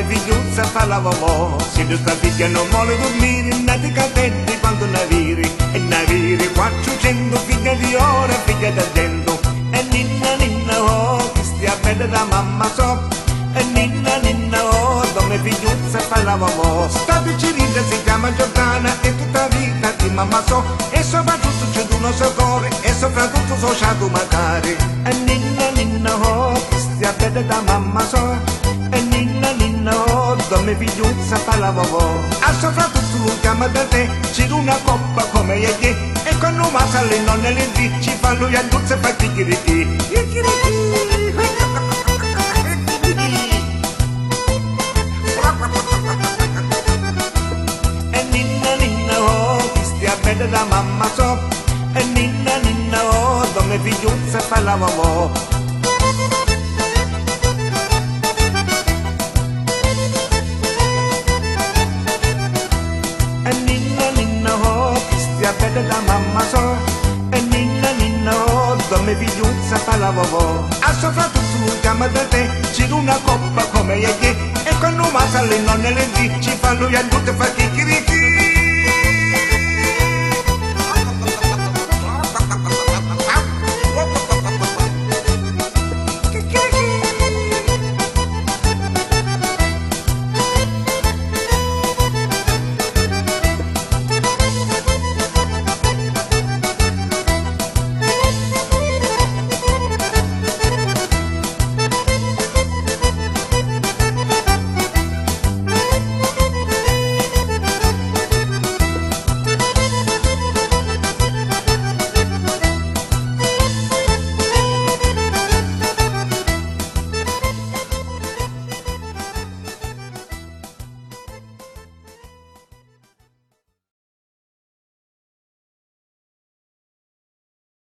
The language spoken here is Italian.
come figliuzza fa la vovò. Se tu sta figlia non vuole dormire, nati cadenti quando naviri, e naviri 400 figlie di oro, figlie d'argento. E ninna ninna oh, che stia bene da mamma so. E ninna ninna oh, come figliuzza fa la vovò. Sta piccinita si chiama Giordana e tutta vita di mamma so. E soprattutto c'è uno suo cuore e soprattutto so c'ha tu magari. E ninna ninna oh, che stia bene da mamma so. E ninna ninna oh, come figliuzza fa la vovò. E soprattutto lui chiama da te, c'è una coppa come ieri. E quando va alle nonne le dì, ci fa lui a Luzza e fa chicchirichi. E ninna ninna oh, che stia bene da mamma so. E ninna ninna oh, come figliuzza fa la vovò. E ninna ninna oh, che stia bene da mamma so. E ninna ninna oh, come figliuzza fa la vovò. E soprattutto lui chiama da te, c'è una coppa come ieri. E quando va alle nonne le dì, ci fa lui a tutte fa chicchirichi.